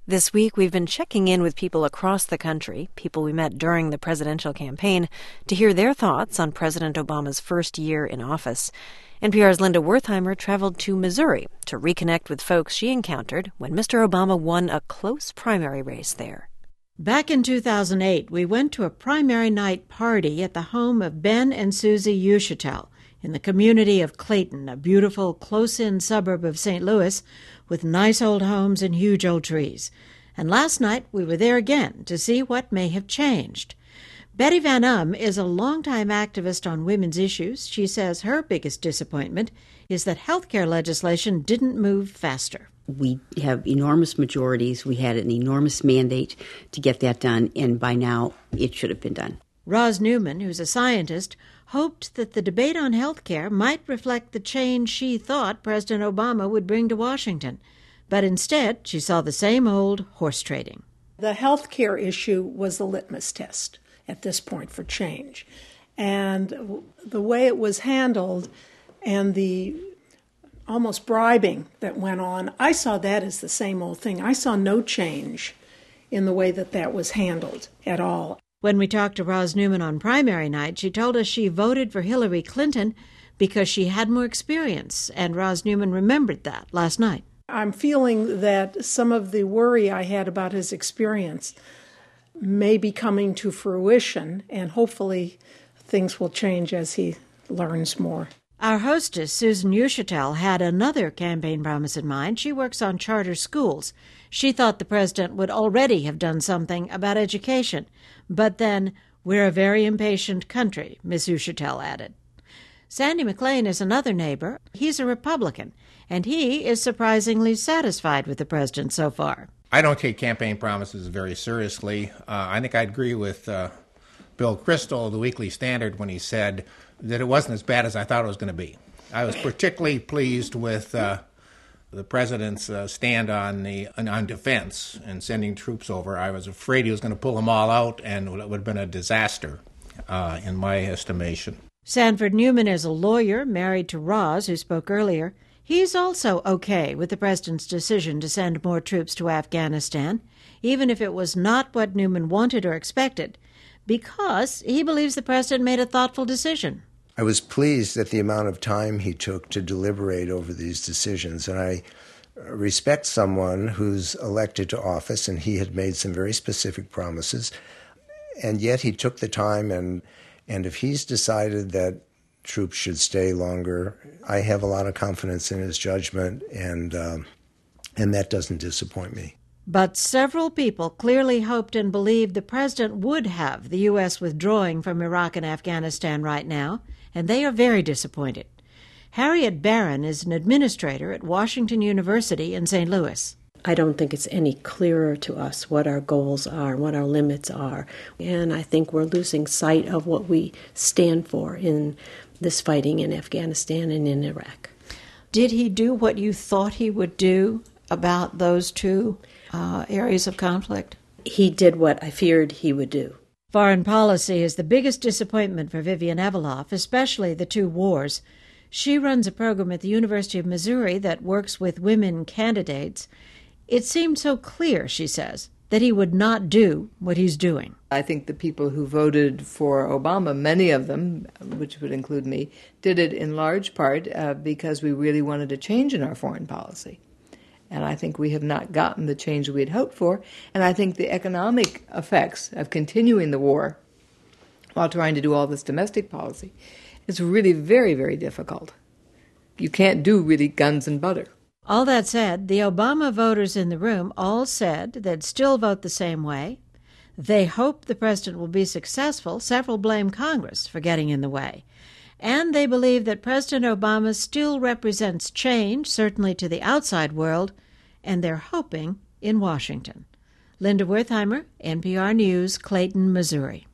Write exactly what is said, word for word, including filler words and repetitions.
This week, we've been checking in with people across the country, people we met during the presidential campaign, to hear their thoughts on President Obama's first year in office. N P R's Linda Wertheimer traveled to Missouri to reconnect with folks she encountered when Mister Obama won a close primary race there. Back in two thousand eight, we went to a primary night party at the home of Ben and Susie Uschitel in the community of Clayton, a beautiful, close-in suburb of Saint Louis with nice old homes and huge old trees. And last night we were there again to see what may have changed. Betty Van Um is a longtime activist on women's issues. She says her biggest disappointment is that health care legislation didn't move faster. We have enormous majorities. We had an enormous mandate to get that done, and by now it should have been done. Roz Newman, who's a scientist, hoped that the debate on health care might reflect the change she thought President Obama would bring to Washington. But instead, she saw the same old horse trading. The health care issue was the litmus test at this point for change. And the way it was handled and the almost bribing that went on, I saw that as the same old thing. I saw no change in the way that that was handled at all. When we talked to Roz Newman on primary night, she told us she voted for Hillary Clinton because she had more experience, and Roz Newman remembered that last night. I'm feeling that some of the worry I had about his experience may be coming to fruition, and hopefully things will change as he learns more. Our hostess, Susan Uschitel, had another campaign promise in mind. She works on charter schools. She thought the president would already have done something about education. But then, we're a very impatient country, Miss Uschitel added. Sandy McLean is another neighbor. He's a Republican, and he is surprisingly satisfied with the president so far. I don't take campaign promises very seriously. Uh, I think I'd agree with uh, Bill Kristol of the Weekly Standard when he said that it wasn't as bad as I thought it was going to be. I was particularly pleased with uh, the president's uh, stand on the on defense and sending troops over. I was afraid he was going to pull them all out, and it would have been a disaster, uh, in my estimation. Sanford Newman is a lawyer married to Roz, who spoke earlier. He's also okay with the president's decision to send more troops to Afghanistan, even if it was not what Newman wanted or expected, because he believes the president made a thoughtful decision. I was pleased at the amount of time he took to deliberate over these decisions, and I respect someone who's elected to office, and he had made some very specific promises, and yet he took the time, and and if he's decided that troops should stay longer, I have a lot of confidence in his judgment, and um, and that doesn't disappoint me. But several people clearly hoped and believed the president would have the U S withdrawing from Iraq and Afghanistan right now, and they are very disappointed. Harriet Barron is an administrator at Washington University in Saint Louis. I don't think it's any clearer to us what our goals are, what our limits are. And I think we're losing sight of what we stand for in this fighting in Afghanistan and in Iraq. Did he do what you thought he would do about those two uh, areas of conflict? He did what I feared he would do. Foreign policy is the biggest disappointment for Vivian Eveloff, especially the two wars. She runs a program at the University of Missouri that works with women candidates. It seemed so clear, she says, that he would not do what he's doing. I think the people who voted for Obama, many of them, which would include me, did it in large part uh, because we really wanted a change in our foreign policy. And I think we have not gotten the change we had hoped for. And I think the economic effects of continuing the war while trying to do all this domestic policy is really very, very difficult. You can't do really guns and butter. All that said, the Obama voters in the room all said they'd still vote the same way. They hope the president will be successful. Several blame Congress for getting in the way. And they believe that President Obama still represents change, certainly to the outside world, and they're hoping in Washington. Linda Wertheimer, N P R News, Clayton, Missouri.